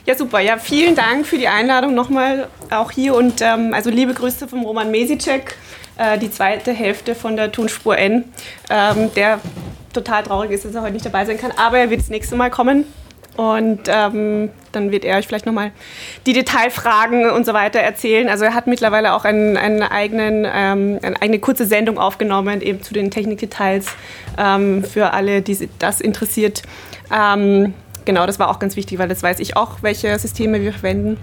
Ja, super. Ja, vielen Dank für die Einladung nochmal auch hier und also liebe Grüße vom Roman Mesicek, die zweite Hälfte von der Tonspur N, der total traurig ist, dass er heute nicht dabei sein kann, aber er wird das nächste Mal kommen. Und dann wird er euch vielleicht nochmal die Detailfragen und so weiter erzählen. Also er hat mittlerweile auch eine eigene kurze Sendung aufgenommen, eben zu den Technikdetails für alle, die das interessiert. Genau, das war auch ganz wichtig, weil das weiß ich auch, welche Systeme wir verwenden.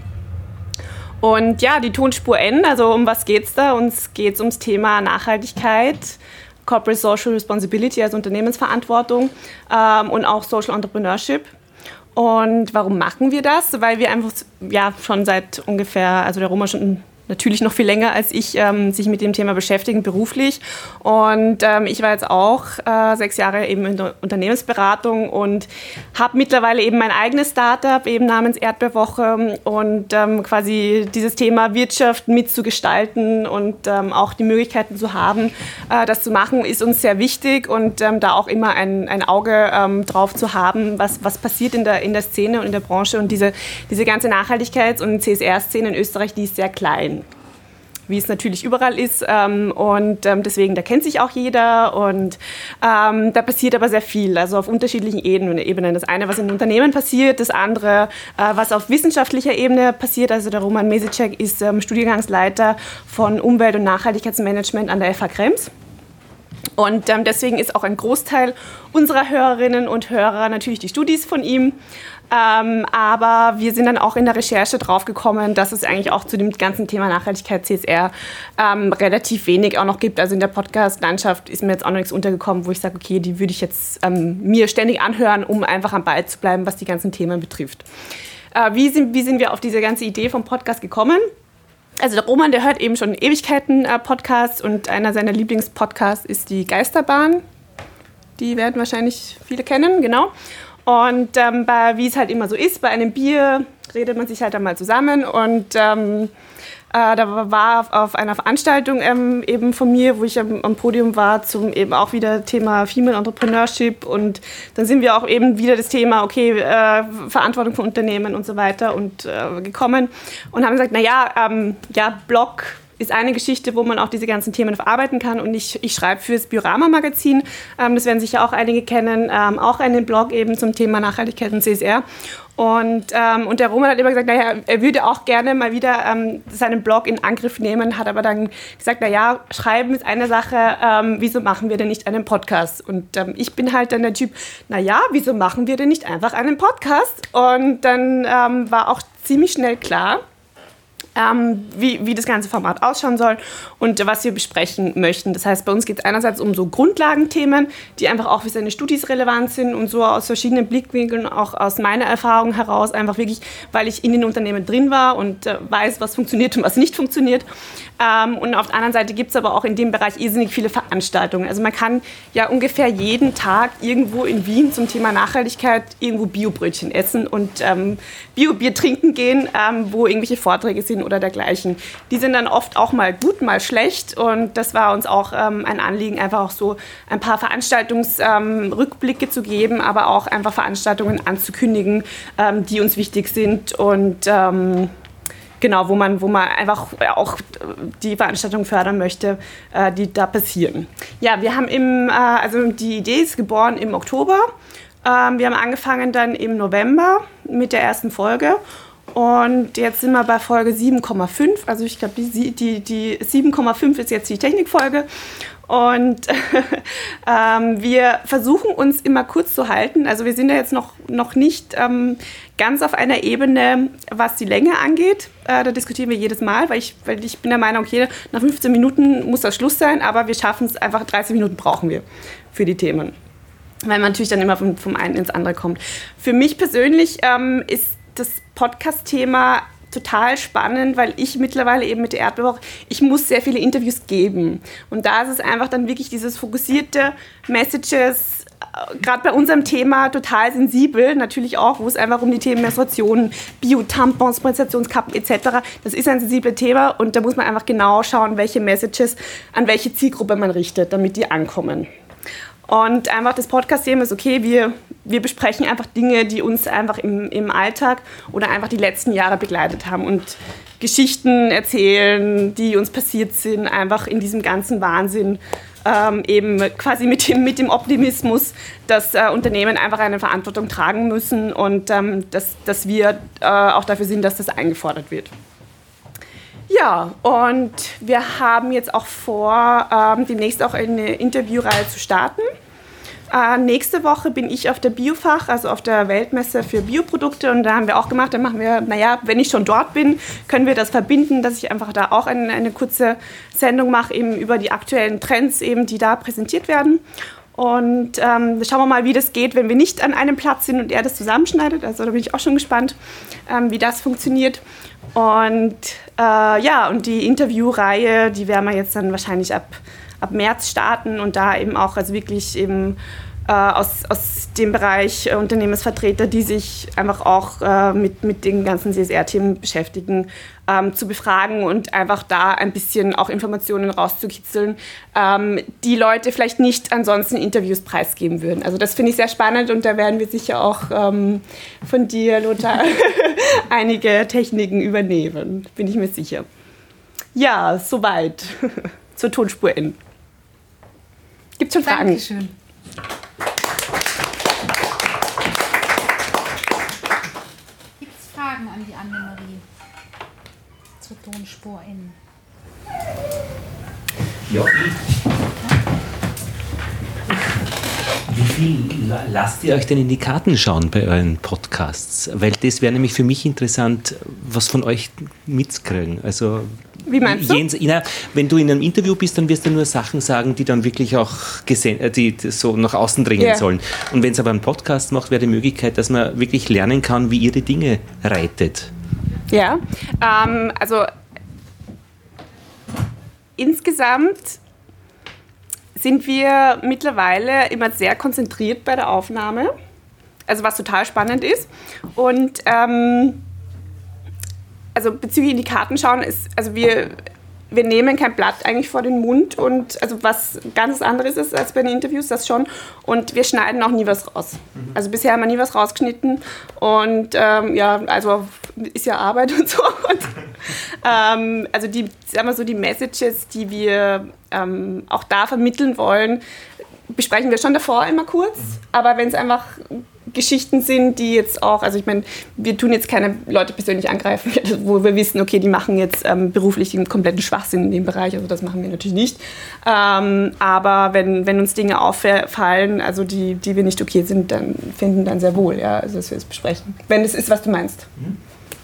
Und ja, die Tonspur N, also um was geht's da? Uns geht's ums Thema Nachhaltigkeit, Corporate Social Responsibility, also Unternehmensverantwortung und auch Social Entrepreneurship. Und warum machen wir das? Weil wir einfach ja schon seit ungefähr, also der Roman schon natürlich noch viel länger als ich, sich mit dem Thema beschäftigen, beruflich. Und ich war jetzt auch 6 Jahre eben in der Unternehmensberatung und habe mittlerweile eben mein eigenes Startup, eben namens Erdbeerwoche. Und quasi dieses Thema Wirtschaft mitzugestalten und auch die Möglichkeiten zu haben, das zu machen, ist uns sehr wichtig. Und da auch immer ein Auge drauf zu haben, was passiert in der Szene und in der Branche. Und diese ganze Nachhaltigkeits- und CSR-Szene in Österreich, die ist sehr klein, wie es natürlich überall ist. Und deswegen, da kennt sich auch jeder. Und da passiert aber sehr viel, also auf unterschiedlichen Ebenen. Das eine, was in Unternehmen passiert, das andere, was auf wissenschaftlicher Ebene passiert. Also der Roman Mesicek ist Studiengangsleiter von Umwelt- und Nachhaltigkeitsmanagement an der FH Krems. Und deswegen ist auch ein Großteil unserer Hörerinnen und Hörer natürlich die Studis von ihm. Aber wir sind dann auch in der Recherche draufgekommen, dass es eigentlich auch zu dem ganzen Thema Nachhaltigkeit, CSR, relativ wenig auch noch gibt. Also in der Podcast-Landschaft ist mir jetzt auch noch nichts untergekommen, wo ich sage, okay, die würde ich jetzt mir ständig anhören, um einfach am Ball zu bleiben, was die ganzen Themen betrifft. Wie sind wir auf diese ganze Idee vom Podcast gekommen? Also der Roman, der hört eben schon Ewigkeiten Podcasts und einer seiner Lieblingspodcasts ist die Geisterbahn. Die werden wahrscheinlich viele kennen, genau. Und wie es halt immer so ist, bei einem Bier redet man sich halt einmal zusammen und da war auf einer Veranstaltung eben von mir, wo ich am Podium war, zum eben auch wieder Thema Female Entrepreneurship und dann sind wir auch eben wieder das Thema, okay, Verantwortung von Unternehmen und so weiter und gekommen und haben gesagt, Blog ist eine Geschichte, wo man auch diese ganzen Themen verarbeiten kann. Und ich schreibe für das Biorama-Magazin, das werden sicher auch einige kennen, auch einen Blog eben zum Thema Nachhaltigkeit und CSR. Und der Roman hat immer gesagt, er würde auch gerne mal wieder seinen Blog in Angriff nehmen, hat aber dann gesagt, schreiben ist eine Sache, wieso machen wir denn nicht einen Podcast? Und ich bin halt dann der Typ, wieso machen wir denn nicht einfach einen Podcast? Und dann war auch ziemlich schnell klar, wie das ganze Format ausschauen soll und was wir besprechen möchten. Das heißt, bei uns geht es einerseits um so Grundlagenthemen, die einfach auch für seine Studis relevant sind und so aus verschiedenen Blickwinkeln, auch aus meiner Erfahrung heraus, einfach wirklich, weil ich in den Unternehmen drin war und weiß, was funktioniert und was nicht funktioniert. Und auf der anderen Seite gibt es aber auch in dem Bereich irrsinnig viele Veranstaltungen. Also man kann ja ungefähr jeden Tag irgendwo in Wien zum Thema Nachhaltigkeit irgendwo Biobrötchen essen und Biobier trinken gehen, wo irgendwelche Vorträge sind oder dergleichen. Die sind dann oft auch mal gut, mal schlecht und das war uns auch ein Anliegen, einfach auch so ein paar Veranstaltungsrückblicke zu geben, aber auch einfach Veranstaltungen anzukündigen, die uns wichtig sind und genau, wo man einfach auch die Veranstaltung fördern möchte, die da passieren. Ja, wir haben also die Idee ist geboren im Oktober. Wir haben angefangen dann im November mit der ersten Folge. Und jetzt sind wir bei Folge 7,5. Also ich glaube, die 7,5 ist jetzt die Technikfolge. Und wir versuchen uns immer kurz zu halten. Also wir sind ja jetzt noch nicht ganz auf einer Ebene, was die Länge angeht. Da diskutieren wir jedes Mal, weil ich bin der Meinung, okay, nach 15 Minuten muss das Schluss sein, aber wir schaffen es einfach, 30 Minuten brauchen wir für die Themen. Weil man natürlich dann immer vom einen ins andere kommt. Für mich persönlich ist das Podcast-Thema total spannend, weil ich mittlerweile eben mit der Erdbeerwoche, ich muss sehr viele Interviews geben. Und da ist es einfach dann wirklich dieses fokussierte Messages, gerade bei unserem Thema total sensibel, natürlich auch, wo es einfach um die Themen Menstruation, Bio-Tampons, Menstruationskappen etc. Das ist ein sensibles Thema und da muss man einfach genau schauen, welche Messages an welche Zielgruppe man richtet, damit die ankommen. Und einfach das Podcast-Thema ist, okay, wir besprechen einfach Dinge, die uns einfach im Alltag oder einfach die letzten Jahre begleitet haben und Geschichten erzählen, die uns passiert sind, einfach in diesem ganzen Wahnsinn, eben quasi mit dem Optimismus, dass Unternehmen einfach eine Verantwortung tragen müssen und dass wir auch dafür sind, dass das eingefordert wird. Ja, und wir haben jetzt auch vor, demnächst auch eine Interviewreihe zu starten. Nächste Woche bin ich auf der Biofach, also auf der Weltmesse für Bioprodukte, und da haben wir auch gemacht, dann machen wir, wenn ich schon dort bin, können wir das verbinden, dass ich einfach da auch eine kurze Sendung mache, eben über die aktuellen Trends, eben, die da präsentiert werden. Und schauen wir mal, wie das geht, wenn wir nicht an einem Platz sind und er das zusammenschneidet. Also da bin ich auch schon gespannt, wie das funktioniert. Und und die Interviewreihe, die werden wir jetzt dann wahrscheinlich ab März starten und da eben auch, also wirklich eben aus dem Bereich Unternehmensvertreter, die sich einfach auch mit den ganzen CSR-Themen beschäftigen, zu befragen und einfach da ein bisschen auch Informationen rauszukitzeln, die Leute vielleicht nicht ansonsten in Interviews preisgeben würden. Also das finde ich sehr spannend und da werden wir sicher auch von dir, Lothar, einige Techniken übernehmen, bin ich mir sicher. Ja, soweit zur Tonspur N. Gibt es schon Fragen? Dankeschön. Gibt es Fragen an die Annemarie zur Tonspur N? Ja. Wie viel lasst ihr euch denn in die Karten schauen bei euren Podcasts? Weil das wäre nämlich für mich interessant, was von euch mitzukriegen. Also, wie meinst du? Wenn du in einem Interview bist, dann wirst du nur Sachen sagen, die dann wirklich auch die so nach außen dringen sollen. Und wenn es aber einen Podcast macht, wäre die Möglichkeit, dass man wirklich lernen kann, wie ihr die Dinge reitet. Ja, also insgesamt sind wir mittlerweile immer sehr konzentriert bei der Aufnahme, also was total spannend ist. Und also bezüglich in die Karten schauen ist, also wir nehmen kein Blatt eigentlich vor den Mund und also was ganz anderes ist als bei den Interviews, das schon. Und wir schneiden auch nie was raus. Also bisher haben wir nie was rausgeschnitten und also ist ja Arbeit und so. Und, also die Messages, die wir auch da vermitteln wollen, besprechen wir schon davor immer kurz. Aber wenn es einfach Geschichten sind, die jetzt auch, also ich meine, wir tun jetzt keine Leute persönlich angreifen, wo wir wissen, okay, die machen jetzt beruflich den kompletten Schwachsinn in dem Bereich, also das machen wir natürlich nicht. Aber wenn uns Dinge auffallen, also die wir nicht okay sind, dann finden dann sehr wohl, ja, also dass wir es besprechen. Wenn das ist, was du meinst.